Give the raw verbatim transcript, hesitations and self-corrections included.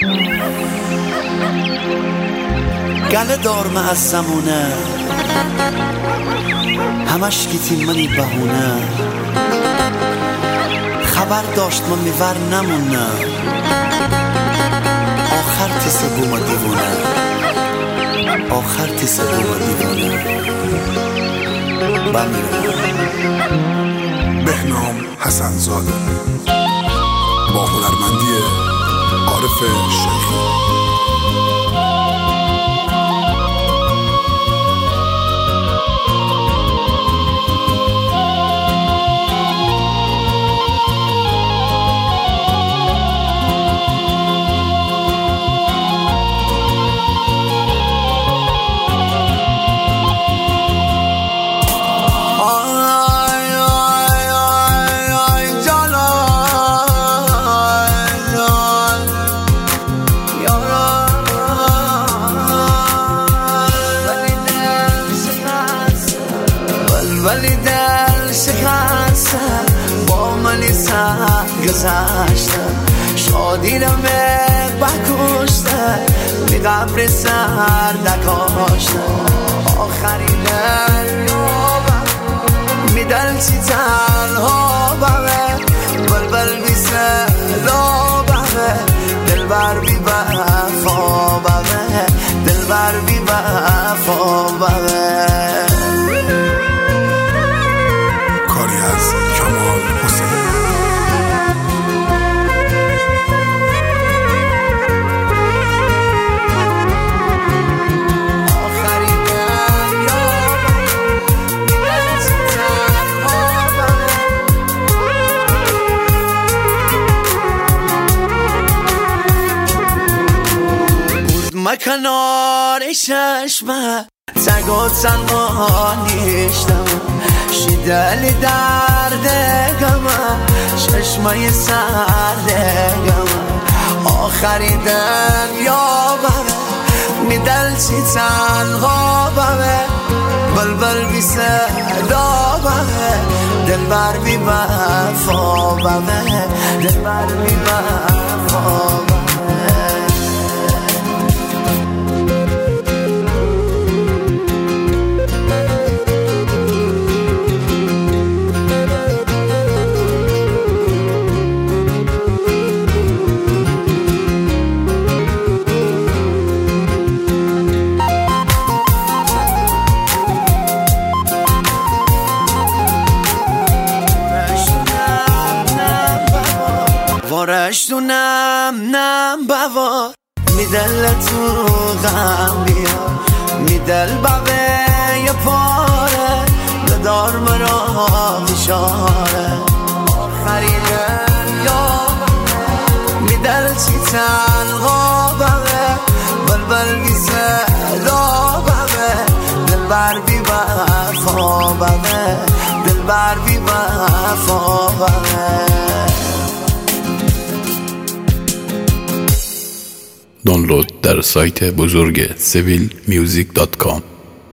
گله دار معصمونه همش گیتیم منی بهونه خبر داشت من میور نمونه آخر تیسه بوم دیوونه آخر تیسه بوم دیوونه بمیره. بهنام حسن زاده با هنرمندی عارف شیخی. ولی دل شکسته با منی سر گذشته شادی رو بکشته بی قبر سر نکاشته آخری دل می دل چی تنها بمه بلبل بی سلا بمه دل بر بی وفا بمه دل بر بی وفا بمه. ما کنار چشمه تگ و تنها نیشتم شیدل دردگم چشمه سردگم آخری دنیا بمه می دل چی تنها بمه بلبل بی صدا بمه دل بر بی وفا بمه دل بر بی وفا بمه. وارش دونم نم بوا می دل تو غم بیا می دل بابه یه پاره ندار مرا بشاره آخری دنیا می دل چی تنها بمه بلبل بی صدا بمه دل بر بی وفا بمه دل بر بی وفا بمه. دانلود در سایت بزرگ سویل میوزیک دات کام.